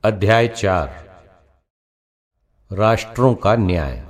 अध्याय 4 राष्ट्रों का न्याय।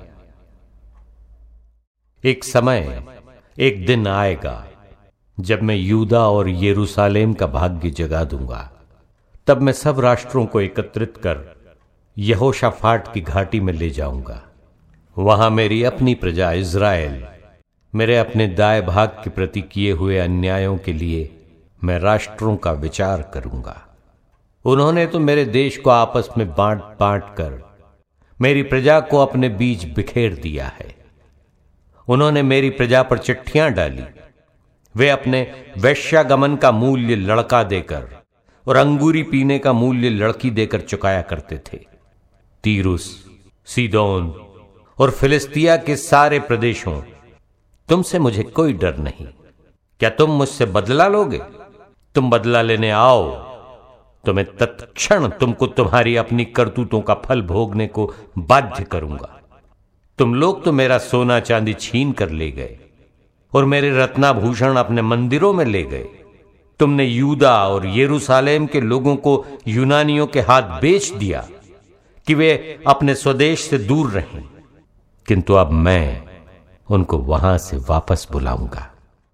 एक समय, एक दिन आएगा जब मैं यूदा और यरूशलेम का भाग्य जगा दूंगा। तब मैं सब राष्ट्रों को एकत्रित कर यहोशाफाट की घाटी में ले जाऊंगा। वहां मेरी अपनी प्रजा इज़राइल मेरे अपने दाएं भाग के प्रति किए हुए अन्यायों के लिए मैं राष्ट्रों का विचार करूंगा। उन्होंने तो मेरे देश को आपस में बांट बांट कर मेरी प्रजा को अपने बीच बिखेर दिया है। उन्होंने मेरी प्रजा पर चिट्ठियां डाली। वे अपने वैश्यागमन का मूल्य लड़का देकर और अंगूरी पीने का मूल्य लड़की देकर चुकाया करते थे। तीरुस, सीदोन और फिलिस्तिया के सारे प्रदेशों, तुमसे मुझे कोई डर नहीं। क्या तुम मुझसे बदला लोगे? तुम बदला लेने आओ तो मैं तत्क्षण तुमको तुम्हारी अपनी करतूतों का फल भोगने को बाध्य करूंगा। तुम लोग तो मेरा सोना चांदी छीन कर ले गए और मेरे रत्नाभूषण अपने मंदिरों में ले गए। तुमने यूदा और यरूशलेम के लोगों को यूनानियों के हाथ बेच दिया कि वे अपने स्वदेश से दूर रहें। किंतु अब मैं उनको वहां से वापस बुलाऊंगा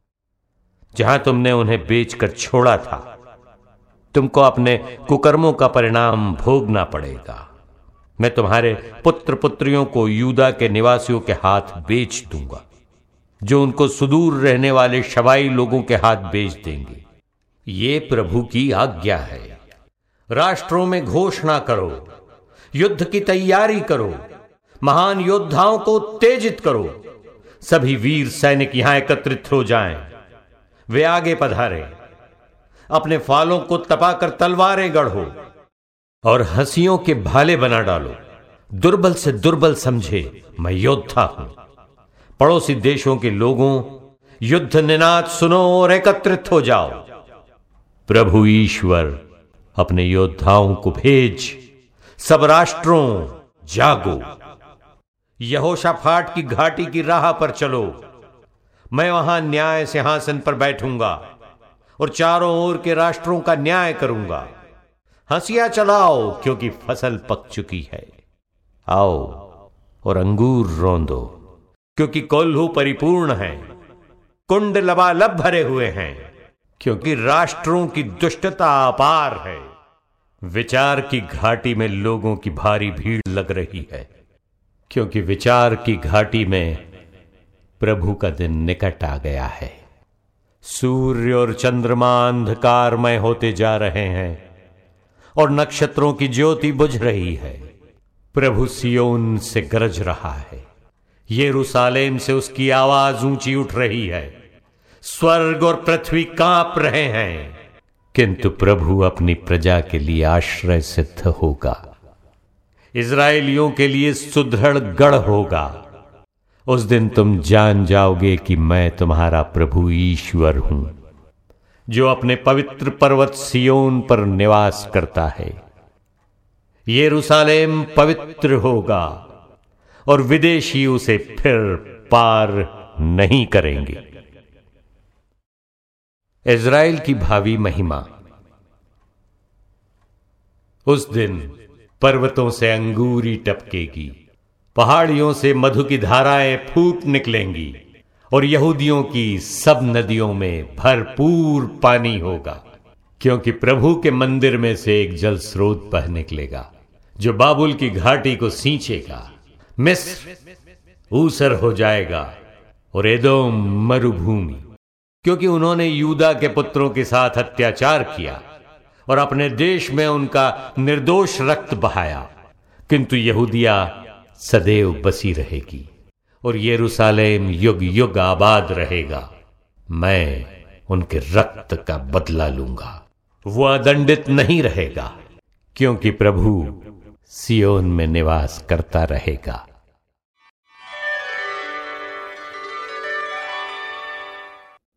जहां तुमने उन्हें बेचकर छोड़ा था। तुमको अपने कुकर्मों का परिणाम भोगना पड़ेगा। मैं तुम्हारे पुत्र पुत्रियों को यूदा के निवासियों के हाथ बेच दूंगा, जो उनको सुदूर रहने वाले शवाई लोगों के हाथ बेच देंगे। ये प्रभु की आज्ञा है। राष्ट्रों में घोषणा करो, युद्ध की तैयारी करो, महान योद्धाओं को उत्तेजित करो। सभी वीर सैनिक यहां एकत्रित हो जाएं। वे आगे पधारें। अपने फालों को तपाकर तलवारें गढ़ो और हंसियों के भाले बना डालो। दुर्बल से दुर्बल समझे मैं योद्धा हूं। पड़ोसी देशों के लोगों, युद्ध निनाद सुनो और एकत्रित हो जाओ। प्रभु ईश्वर अपने योद्धाओं को भेज। सब राष्ट्रों जागो। यहोशाफाट की घाटी की राह पर चलो। मैं वहां न्याय सिंहासन पर बैठूंगा और चारों ओर के राष्ट्रों का न्याय करूंगा। हंसियां चलाओ, क्योंकि फसल पक चुकी है। आओ और अंगूर रौंदो, क्योंकि कोल्हू परिपूर्ण है। कुंड लबालब भरे हुए हैं, क्योंकि राष्ट्रों की दुष्टता अपार है। विचार की घाटी में लोगों की भारी भीड़ लग रही है, क्योंकि विचार की घाटी में प्रभु का दिन निकट आ गया है। सूर्य और चंद्रमा अंधकारमय होते जा रहे हैं और नक्षत्रों की ज्योति बुझ रही है। प्रभु सियोन से गरज रहा है। यरूशलेम से उसकी आवाज ऊंची उठ रही है। स्वर्ग और पृथ्वी कांप रहे हैं। किंतु प्रभु अपनी प्रजा के लिए आश्रय सिद्ध होगा, इज़राइलियों के लिए सुदृढ़ गढ़ होगा। उस दिन तुम जान जाओगे कि मैं तुम्हारा प्रभु ईश्वर हूं, जो अपने पवित्र पर्वत सियोन पर निवास करता है। यरूशलेम पवित्र होगा और विदेशी उसे फिर पार नहीं करेंगे। इज़राइल की भावी महिमा। उस दिन पर्वतों से अंगूरी टपकेगी, पहाड़ियों से मधु की धाराएं फूट निकलेंगी और यहूदियों की सब नदियों में भरपूर पानी होगा, क्योंकि प्रभु के मंदिर में से एक जल स्रोत बह निकलेगा, जो बाबुल की घाटी को सींचेगा। मिस्र ऊसर हो जाएगा और एदोम मरुभूमि, क्योंकि उन्होंने यूदा के पुत्रों के साथ अत्याचार किया और अपने देश में उनका निर्दोष रक्त बहाया। किंतु यहूदिया सदैव बसी रहेगी और यरूशलेम युग युग आबाद रहेगा। मैं उनके रक्त का बदला लूंगा। वो अदंडित नहीं रहेगा, क्योंकि प्रभु सियोन में निवास करता रहेगा।